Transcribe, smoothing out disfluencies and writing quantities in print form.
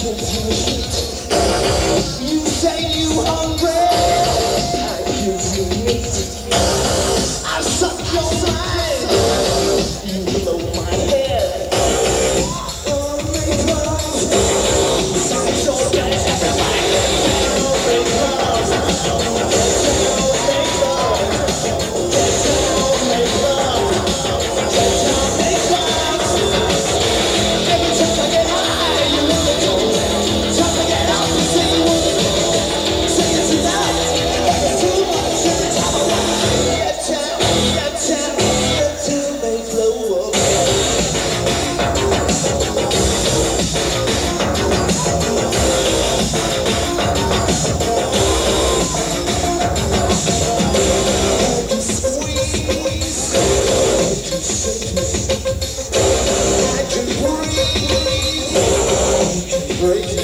You say you hungry, I give you meat. I suck your mind, you blow my head. Make love, sounds so bad. Make love, make love, make love. Every time I get high, you wanna go. Time to get out and see you wanna go. Say it tonight, it's too much every time I ride. That time, make love. Squeeze, I can breathe, break